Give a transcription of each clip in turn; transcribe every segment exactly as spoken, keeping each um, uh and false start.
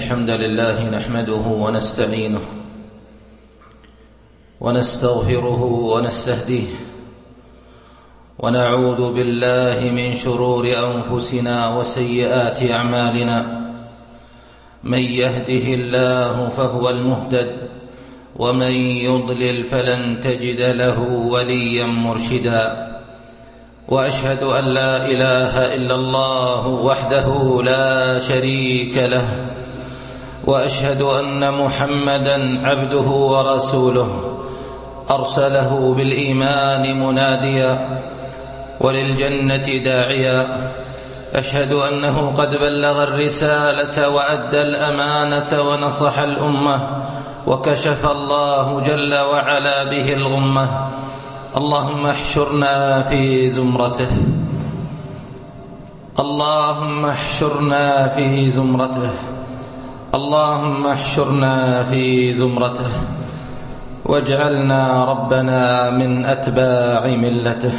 الحمد لله نحمده ونستعينه ونستغفره ونستهديه ونعوذ بالله من شرور أنفسنا وسيئات أعمالنا. من يهده الله فهو المهتد ومن يضلل فلن تجد له وليا مرشدا. وأشهد أن لا إله إلا الله وحده لا شريك له، وأشهد أن محمدا عبده ورسوله أرسله بالإيمان مناديا وللجنة داعيا. أشهد أنه قد بلغ الرسالة وأدى الأمانة ونصح الأمة وكشف الله جل وعلا به الغمة. اللهم احشرنا في زمرته، اللهم احشرنا في زمرته، اللهم احشرنا في زمرته، واجعلنا ربنا من أتباع ملته.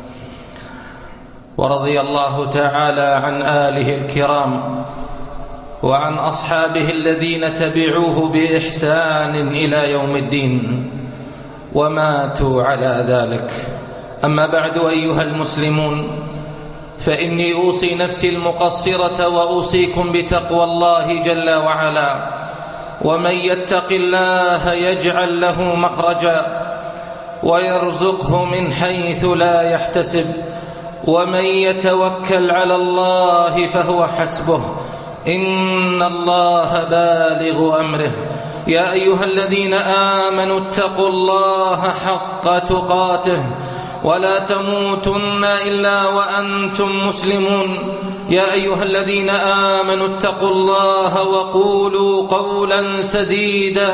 ورضي الله تعالى عن آله الكرام وعن أصحابه الذين تبعوه بإحسان إلى يوم الدين وماتوا على ذلك. أما بعد، أيها المسلمون، فإني أوصي نفسي المقصرة وأوصيكم بتقوى الله جل وعلا. ومن يتق الله يجعل له مخرجا ويرزقه من حيث لا يحتسب، ومن يتوكل على الله فهو حسبه، إن الله بالغ أمره. يا أيها الذين آمنوا اتقوا الله حق تقاته ولا تموتن إلا وأنتم مسلمون. يا أيها الذين آمنوا اتقوا الله وقولوا قولا سديدا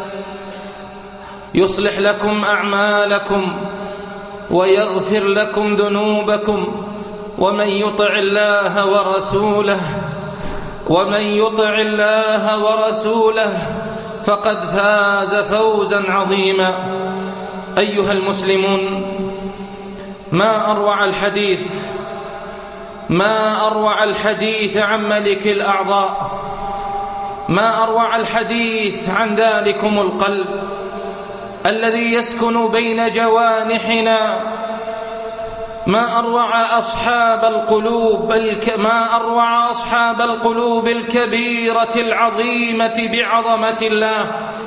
يصلح لكم أعمالكم ويغفر لكم ذنوبكم، ومن يطع الله ورسوله ومن يطع الله ورسوله فقد فاز فوزا عظيما. أيها المسلمون، ما أروع الحديث ما أروع الحديث عن ملك الأعضاء، ما أروع الحديث عن ذلكم القلب الذي يسكن بين جوانحنا. ما أروع أصحاب القلوب الك... ما أروع أصحاب القلوب الكبيرة العظيمة بعظمة الله،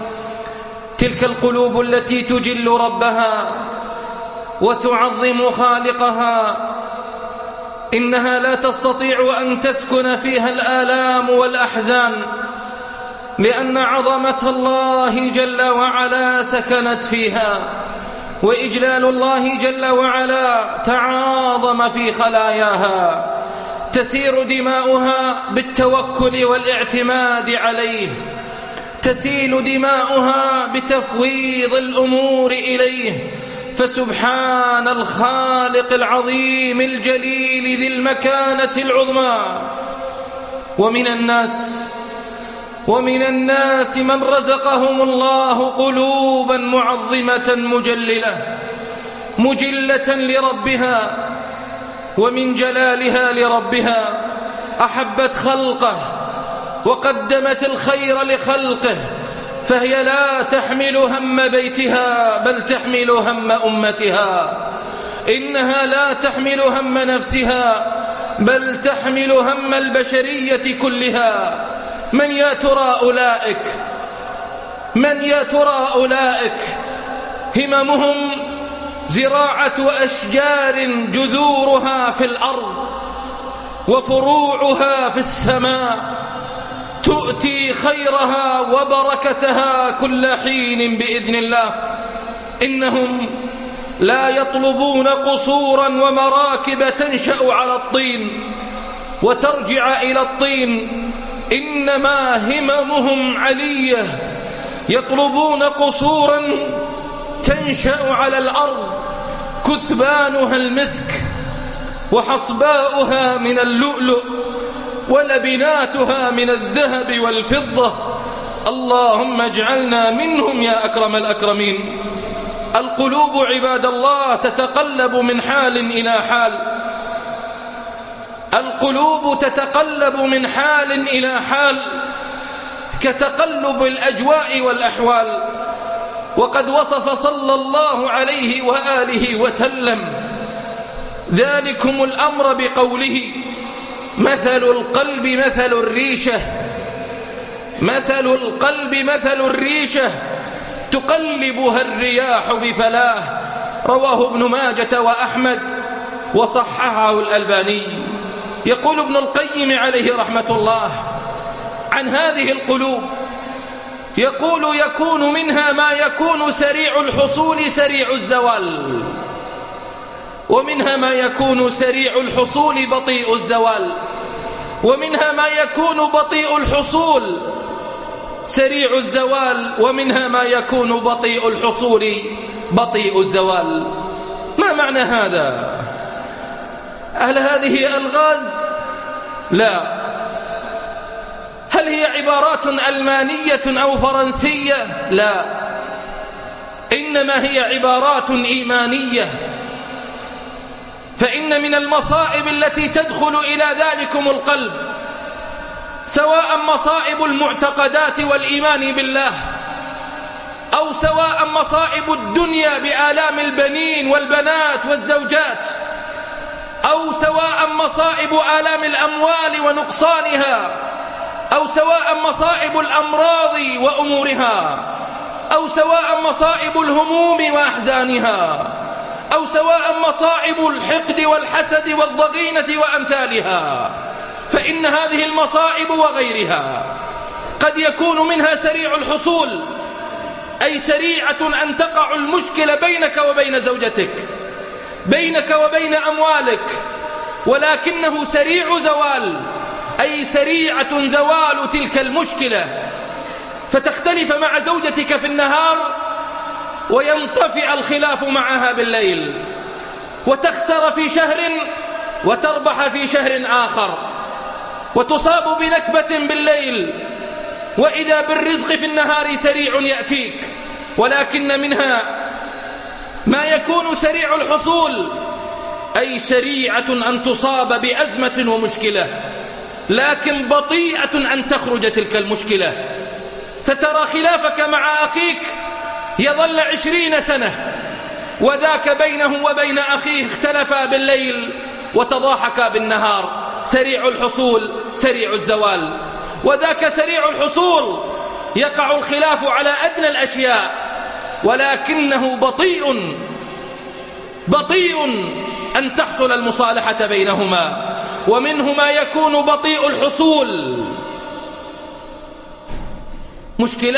تلك القلوب التي تجل ربها وتعظم خالقها. إنها لا تستطيع أن تسكن فيها الآلام والأحزان، لأن عظمة الله جل وعلا سكنت فيها، وإجلال الله جل وعلا تعاظم في خلاياها. تسير دماؤها بالتوكل والاعتماد عليه، تسيل دماؤها بتفويض الأمور إليه. فسبحان الخالق العظيم الجليل ذي المكانة العظمى. ومن الناس ومن الناس من رزقهم الله قلوبا معظمة مجللة مجلة لربها، ومن جلالها لربها أحبت خلقه وقدمت الخير لخلقه، فهي لا تحمل هم بيتها بل تحمل هم أمتها. إنها لا تحمل هم نفسها بل تحمل هم البشرية كلها. من يا ترى أولئك من يا ترى أولئك هممهم زراعة أشجار جذورها في الأرض وفروعها في السماء، تؤتي خيرها وبركتها كل حين بإذن الله. إنهم لا يطلبون قصورا ومراكب تنشأ على الطين وترجع إلى الطين، إنما هممهم علية، يطلبون قصورا تنشأ على الأرض كثبانها المسك وحصباؤها من اللؤلؤ ولبناتها من الذهب والفضة. اللهم اجعلنا منهم يا أكرم الأكرمين. القلوب عباد الله تتقلب من حال إلى حال، القلوب تتقلب من حال إلى حال، كتقلب الأجواء والأحوال. وقد وصف صلى الله عليه وآله وسلم ذلكم الأمر بقوله: مثل القلب مثل الريشة مثل القلب مثل الريشة تقلبها الرياح بفلاه. رواه ابن ماجة وأحمد وصححه الألباني. يقول ابن القيم عليه رحمة الله عن هذه القلوب، يقول: يكون منها ما يكون سريع الحصول سريع الزوال، ومنها ما يكون سريع الحصول بطيء الزوال، ومنها ما يكون بطيء الحصول سريع الزوال، ومنها ما يكون بطيء الحصول بطيء الزوال. ما معنى هذا؟ هل هذه ألغاز؟ لا. هل هي عبارات ألمانية أو فرنسية؟ لا، إنما هي عبارات إيمانية. فإن من المصائب التي تدخل إلى ذلكم القلب، سواء مصائب المعتقدات والإيمان بالله، أو سواء مصائب الدنيا بآلام البنين والبنات والزوجات، أو سواء مصائب آلام الأموال ونقصانها، أو سواء مصائب الأمراض وأمورها، أو سواء مصائب الهموم وأحزانها، أو سواء مصائب الحقد والحسد والضغينة وأمثالها. فإن هذه المصائب وغيرها قد يكون منها سريع الحصول، أي سريعة أن تقع المشكلة بينك وبين زوجتك، بينك وبين أموالك، ولكنه سريع زوال، أي سريعة زوال تلك المشكلة، فتختلف مع زوجتك في النهار وينطفئ الخلاف معها بالليل، وتخسر في شهر وتربح في شهر آخر، وتصاب بنكبة بالليل، وإذا بالرزق في النهار سريع يأتيك. ولكن منها ما يكون سريع الحصول، أي سريعة أن تصاب بأزمة ومشكلة، لكن بطيئة أن تخرج تلك المشكلة، فترى خلافك مع أخيك يظل عشرين سنة، وذاك بينه وبين أخيه اختلفا بالليل وتضاحكا بالنهار. سريع الحصول سريع الزوال. وذاك سريع الحصول يقع الخلاف على أدنى الأشياء، ولكنه بطيء بطيء أن تحصل المصالحة بينهما. ومنه ما يكون بطيء الحصول، مشكلة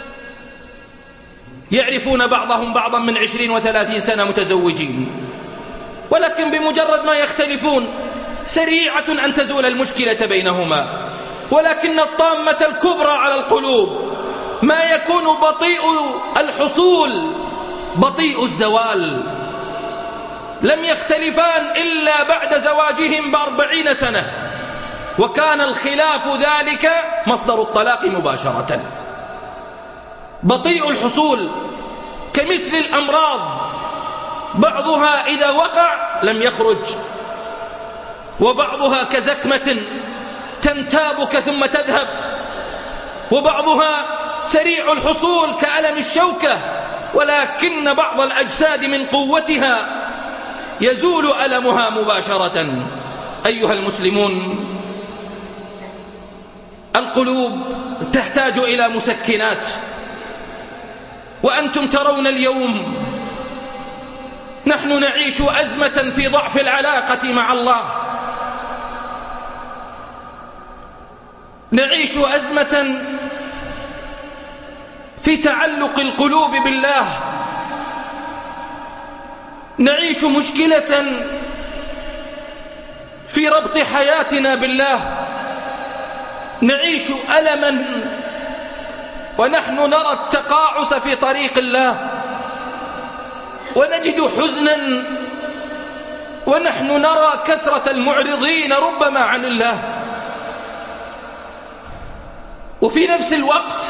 يعرفون بعضهم بعضا من عشرين وثلاثين سنة متزوجين، ولكن بمجرد ما يختلفون سريعة أن تزول المشكلة بينهما. ولكن الطامة الكبرى على القلوب ما يكون بطيء الحصول بطيء الزوال. لم يختلفان إلا بعد زواجهم بأربعين سنة، وكان الخلاف ذلك مصدر الطلاق مباشرة. بطيء الحصول كمثل الأمراض، بعضها إذا وقع لم يخرج، وبعضها كزكمة تنتابك ثم تذهب، وبعضها سريع الحصول كألم الشوكة، ولكن بعض الأجساد من قوتها يزول ألمها مباشرة. أيها المسلمون، القلوب تحتاج إلى مسكنات، وأنتم ترون اليوم نحن نعيش أزمة في ضعف العلاقة مع الله، نعيش أزمة في تعلق القلوب بالله، نعيش مشكلة في ربط حياتنا بالله، نعيش ألما ونحن نرى التقاعس في طريق الله، ونجد حزنا ونحن نرى كثرة المعرضين ربما عن الله. وفي نفس الوقت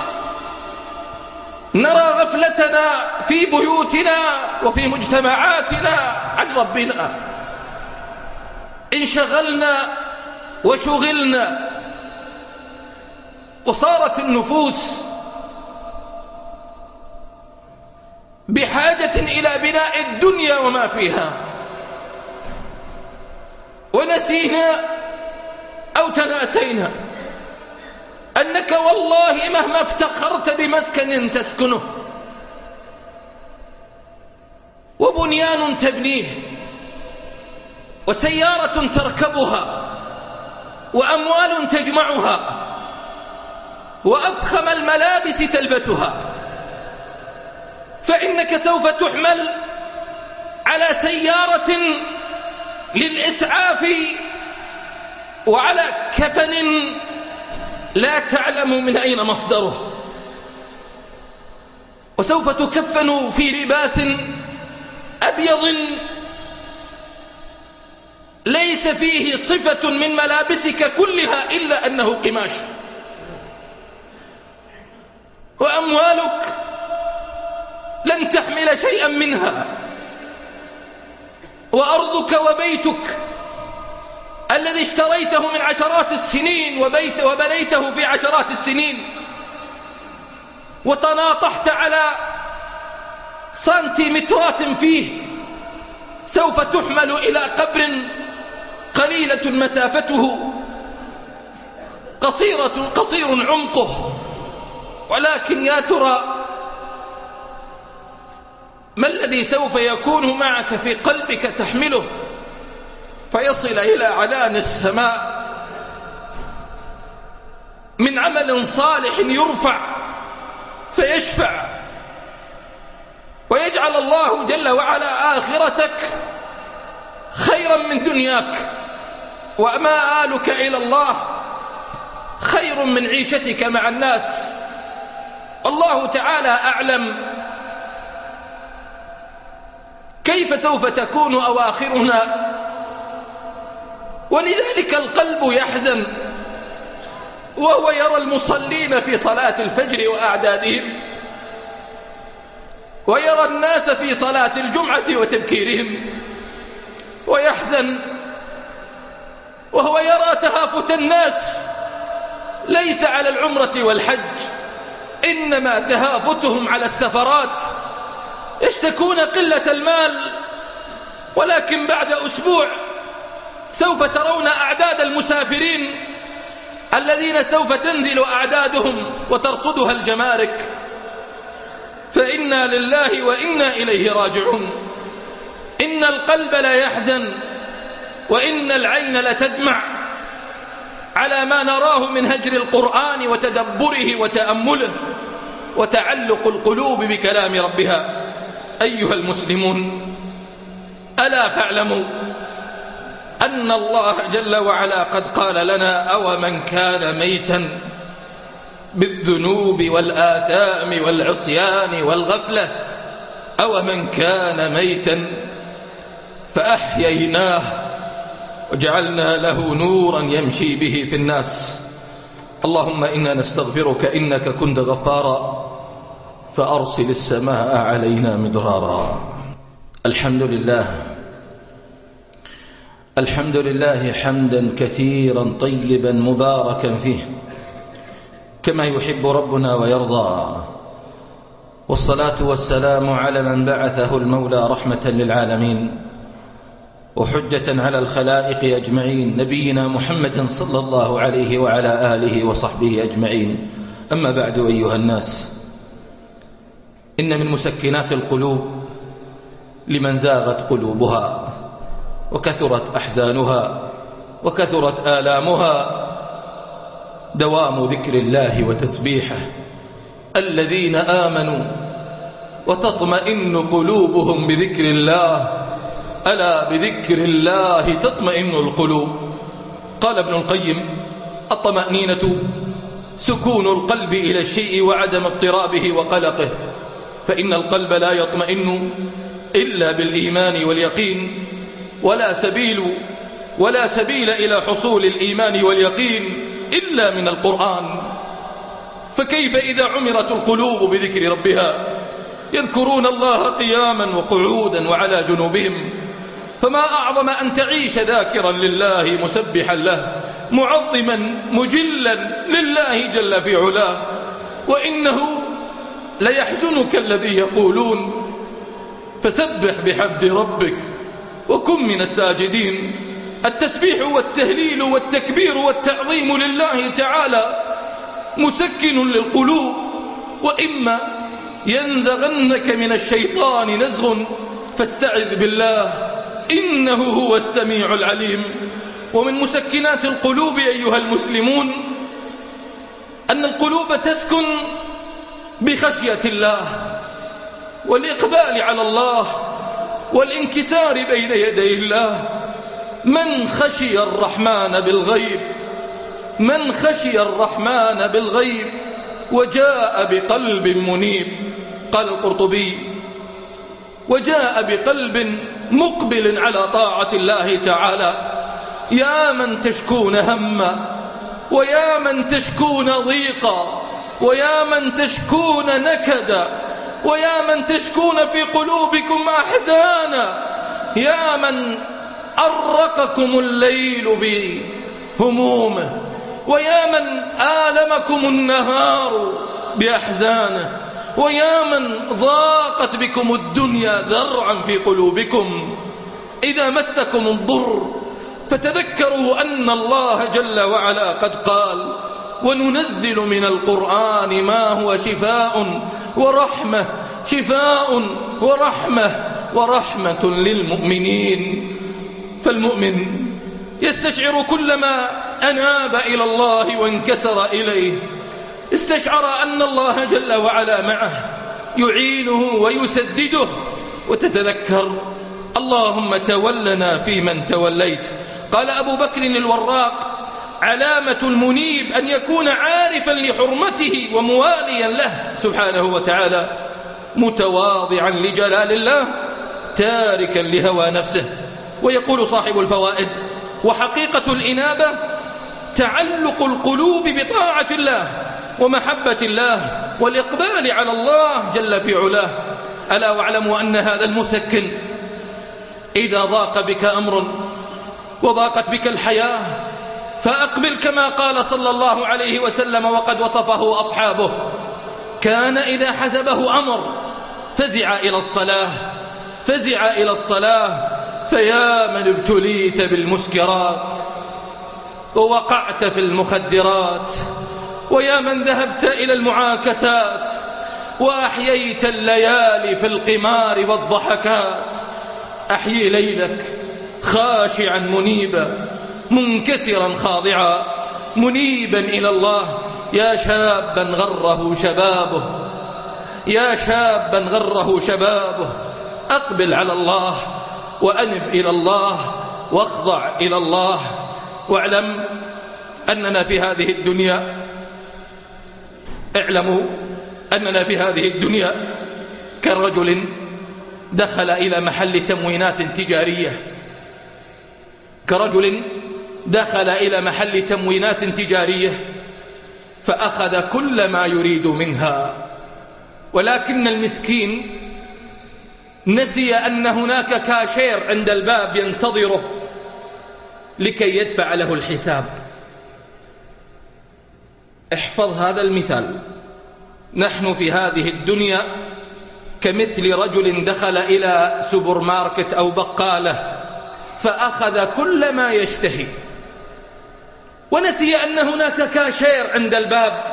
نرى غفلتنا في بيوتنا وفي مجتمعاتنا عن ربنا، انشغلنا وشغلنا وصارت النفوس بحاجة إلى بناء الدنيا وما فيها، ونسينا أو تناسينا أنك والله مهما افتخرت بمسكن تسكنه وبنيان تبنيه وسيارة تركبها وأموال تجمعها وأفخم الملابس تلبسها، فإنك سوف تحمل على سيارة للإسعاف وعلى كفن لا تعلم من أين مصدره، وسوف تكفن في لباس أبيض ليس فيه صفة من ملابسك كلها إلا أنه قماش، وأموالك لن تحمل شيئا منها، وأرضك وبيتك الذي اشتريته من عشرات السنين وبيت وبنيته في عشرات السنين وتناطحت على سنتيمترات فيه سوف تحمل إلى قبر قليلة مسافته قصيرة قصير عمقه، ولكن يا ترى ما الذي سوف يكون معك في قلبك تحمله فيصل إلى عنان السماء من عمل صالح يرفع فيشفع ويجعل الله جل وعلا آخرتك خيرا من دنياك، وما آلك إلى الله خير من عيشتك مع الناس. الله تعالى أعلم كيف سوف تكون أواخرنا، ولذلك القلب يحزن وهو يرى المصلين في صلاة الفجر وأعدادهم، ويرى الناس في صلاة الجمعة وتبكيرهم، ويحزن وهو يرى تهافت الناس ليس على العمرة والحج، إنما تهافتهم على السفرات، يشتكون قلة المال، ولكن بعد أسبوع سوف ترون أعداد المسافرين الذين سوف تنزل أعدادهم وترصدها الجمارك. فإنا لله وإنا إليه راجعون. إن القلب لا يحزن وإن العين لتدمع على ما نراه من هجر القرآن وتدبره وتأمله وتعلق القلوب بكلام ربها. أيها المسلمون، ألا فاعلموا أن الله جل وعلا قد قال لنا: أو من كان ميتا بالذنوب والآثام والعصيان والغفلة، أو من كان ميتا فأحييناه وجعلنا له نورا يمشي به في الناس. اللهم إنا نستغفرك إنك كنت غفارا فأرسل السماء علينا مدرارا. الحمد لله الحمد لله حمدا كثيرا طيبا مباركا فيه كما يحب ربنا ويرضى، والصلاة والسلام على من بعثه المولى رحمة للعالمين وحجة على الخلائق أجمعين، نبينا محمد صلى الله عليه وعلى آله وصحبه أجمعين. أما بعد، أيها الناس، إن من مسكنات القلوب لمن زاغت قلوبها وكثرت أحزانها وكثرت آلامها دوام ذكر الله وتسبيحه. الذين آمنوا وتطمئن قلوبهم بذكر الله، ألا بذكر الله تطمئن القلوب. قال ابن القيم: الطمأنينة سكون القلب إلى الشيء وعدم اضطرابه وقلقه، فإن القلب لا يطمئن إلا بالإيمان واليقين، ولا سبيل ولا سبيل إلى حصول الإيمان واليقين إلا من القرآن. فكيف إذا عمرت القلوب بذكر ربها؟ يذكرون الله قياما وقعودا وعلى جنوبهم، فما أعظم أن تعيش ذاكرا لله مسبحا له معظما مجلا لله جل في علاه. وإنه ليحزنك الذي يقولون، فسبح بحمد ربك وكن من الساجدين. التسبيح والتهليل والتكبير والتعظيم لله تعالى مسكن للقلوب. وإما ينزغنك من الشيطان نزغ فاستعذ بالله إنه هو السميع العليم. ومن مسكنات القلوب أيها المسلمون أن القلوب تسكن بخشية الله والإقبال على الله والانكسار بين يدي الله. من خشي الرحمن بالغيب من خشي الرحمن بالغيب وجاء بقلب منيب. قال القرطبي: وجاء بقلب مقبل على طاعة الله تعالى. يا من تشكون هما، ويا من تشكون ضيقا، ويا من تشكون نكدا، ويا من تشكون في قلوبكم أحزانا، يا من أرقكم الليل بهمومه، ويا من آلمكم النهار بأحزانه، ويا من ضاقت بكم الدنيا ذرعا في قلوبكم. إذا مسكم الضر فتذكروا أن الله جل وعلا قد قال: وننزل من القرآن ما هو شفاء ورحمة شفاء ورحمة ورحمة للمؤمنين. فالمؤمن يستشعر كلما أناب إلى الله وانكسر إليه، استشعر أن الله جل وعلا معه يعينه ويسدده. وتتذكر: اللهم تولنا فيمن توليت. قال أبو بكر الوراق: علامة المنيب أن يكون عارفا لحرمته ومواليا له سبحانه وتعالى، متواضعا لجلال الله، تاركا لهوى نفسه. ويقول صاحب الفوائد: وحقيقة الإنابة تعلق القلوب بطاعة الله ومحبة الله والإقبال على الله جل في علاه. ألا واعلموا أن هذا المسكن إذا ضاق بك أمر وضاقت بك الحياة فأقبل كما قال صلى الله عليه وسلم وقد وصفه أصحابه: كان إذا حزبه أمر فزع إلى الصلاة فزع إلى الصلاة فيا من ابتليت بالمسكرات ووقعت في المخدرات، ويا من ذهبت إلى المعاكسات وأحييت الليالي في القمار والضحكات، أحيي ليلك خاشعا منيبا منكسرا خاضعا منيبا إلى الله. يا شابا غره شبابه يا شابا غره شبابه أقبل على الله وأنب إلى الله واخضع إلى الله. واعلم أننا في هذه الدنيا اعلموا أننا في هذه الدنيا كرجل دخل إلى محل تموينات تجارية كرجل دخل إلى محل تموينات تجارية فأخذ كل ما يريد منها، ولكن المسكين نسي أن هناك كاشير عند الباب ينتظره لكي يدفع له الحساب. احفظ هذا المثال. نحن في هذه الدنيا كمثل رجل دخل إلى سوبر ماركت أو بقالة فأخذ كل ما يشتهي ونسي أن هناك كاشير عند الباب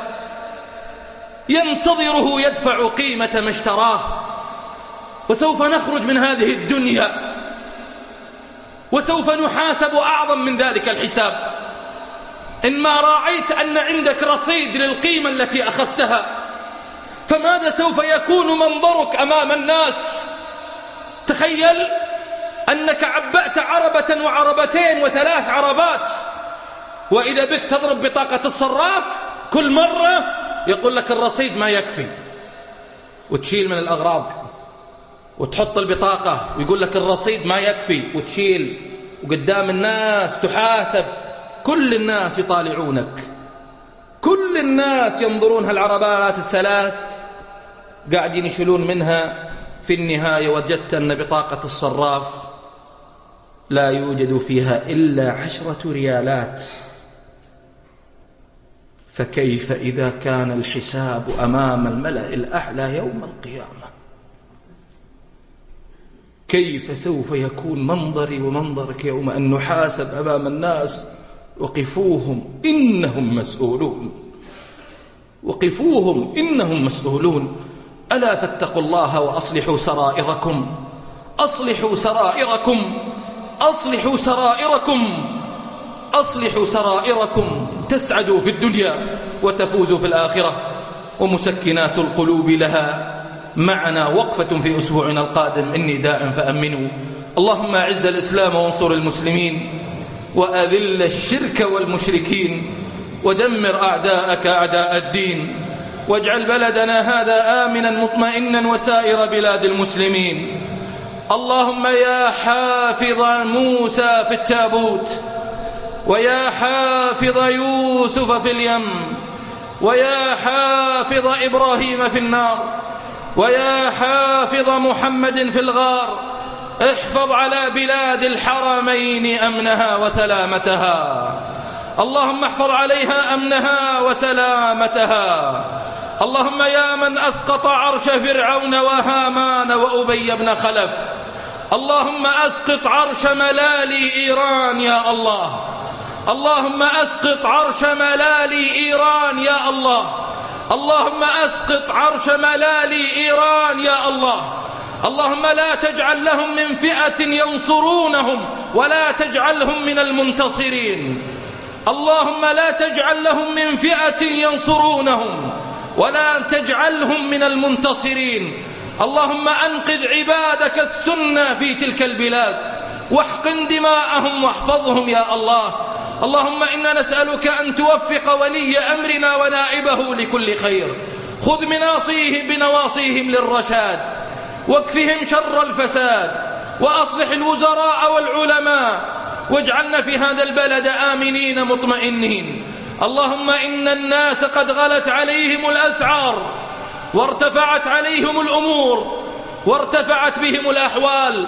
ينتظره يدفع قيمة ما اشتراه. وسوف نخرج من هذه الدنيا وسوف نحاسب أعظم من ذلك الحساب إن ما راعيت أن عندك رصيد للقيمة التي أخذتها. فماذا سوف يكون منظرك أمام الناس؟ تخيل أنك عبأت عربة وعربتين وثلاث عربات، وإذا بك تضرب بطاقة الصراف كل مرة يقول لك الرصيد ما يكفي، وتشيل من الأغراض وتحط البطاقة ويقول لك الرصيد ما يكفي وتشيل، وقدام الناس تحاسب. كل الناس يطالعونك، كل الناس ينظرون هالعربات الثلاث قاعدين يشيلون منها. في النهاية وجدت أن بطاقة الصراف لا يوجد فيها إلا عشرة ريالات. فكيف إذا كان الحساب أمام الملأ الأعلى يوم القيامة؟ كيف سوف يكون منظري ومنظرك يوم أن نحاسب أمام الناس؟ وقفوهم إنهم مسؤولون، وقفوهم إنهم مسؤولون. ألا فاتقوا الله وأصلحوا سرائركم، أصلحوا سرائركم، أصلحوا سرائركم، أصلحوا سرائركم، تسعدوا في الدنيا وتفوزوا في الآخرة. ومسكنات القلوب لها معنا وقفة في أسبوعنا القادم. إني داع فأمنوا. اللهم أعز الإسلام وانصر المسلمين، وأذل الشرك والمشركين، ودمر أعداءك أعداء الدين، واجعل بلدنا هذا آمنا مطمئنا وسائر بلاد المسلمين. اللهم يا حافظ موسى في التابوت، ويا حافظ يوسف في اليم، ويا حافظ إبراهيم في النار، ويا حافظ محمد في الغار، احفظ على بلاد الحرمين أمنها وسلامتها. اللهم احفظ عليها أمنها وسلامتها. اللهم يا من أسقط عرش فرعون وهامان وأبي بن خلف، اللهم أسقط عرش ملالي إيران يا الله. اللهم أسقط عرش ملالي إيران يا الله. اللهم أسقط عرش ملالي إيران يا الله. اللهم لا تجعل لهم من فئة ينصرونهم، ولا تجعلهم من المنتصرين. اللهم لا تجعل لهم من فئة ينصرونهم، ولا تجعلهم من المنتصرين. اللهم أنقذ عبادك السنة في تلك البلاد، واحقن دماءهم واحفظهم يا الله. اللهم إنا نسألك أن توفق ولي أمرنا ونائبه لكل خير. خذ مناصيه بنواصيهم للرشاد، واكفهم شر الفساد، وأصلح الوزراء والعلماء، واجعلنا في هذا البلد آمنين مطمئنين. اللهم إن الناس قد غلت عليهم الأسعار، وارتفعت عليهم الأمور، وارتفعت بهم الأحوال،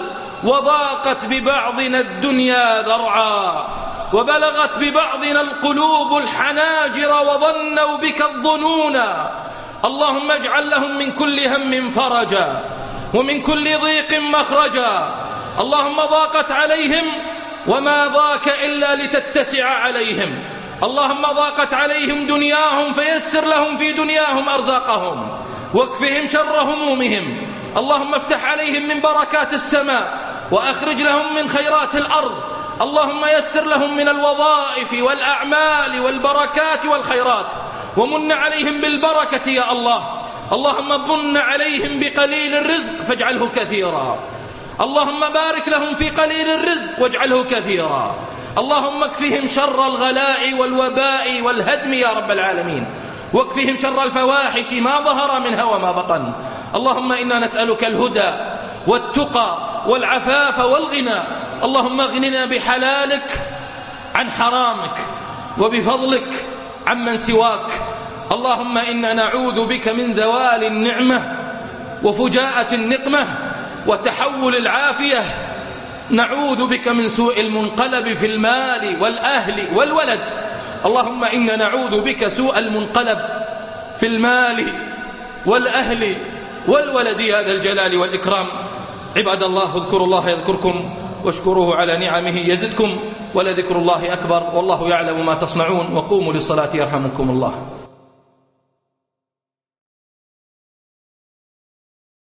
وضاقت ببعضنا الدنيا ذرعا، وبلغت ببعضنا القلوب الحناجر، وظنوا بك الظنونا. اللهم اجعل لهم من كل هم فرجا، ومن كل ضيق مخرجا. اللهم ضاقت عليهم وما ضاق إلا لتتسع عليهم. اللهم ضاقت عليهم دنياهم فيسر لهم في دنياهم أرزاقهم، واكفهم شر همومهم. اللهم افتح عليهم من بركات السماء، وأخرج لهم من خيرات الأرض. اللهم يسر لهم من الوظائف والأعمال والبركات والخيرات، ومن عليهم بالبركة يا الله. اللهم من عليهم بقليل الرزق فاجعله كثيرا. اللهم بارك لهم في قليل الرزق واجعله كثيرا. اللهم اكفهم شر الغلاء والوباء والهدم يا رب العالمين، واكفهم شر الفواحش ما ظهر منها وما بطن. اللهم إنا نسألك الهدى والتقى والعفاف والغنى. اللهم اغننا بحلالك عن حرامك، وبفضلك عمن سواك. اللهم إنا نعوذ بك من زوال النعمة، وفجاءة النقمة، وتحول العافية. نعوذ بك من سوء المنقلب في المال والأهل والولد. اللهم إنا نعوذ بك سوء المنقلب في المال والأهل والولد يا ذا الجلال والإكرام. عباد الله، اذكروا الله يذكركم، واشكروه على نعمه يزدكم، ولذكر الله أكبر، والله يعلم ما تصنعون. وقوموا للصلاة يرحمكم الله.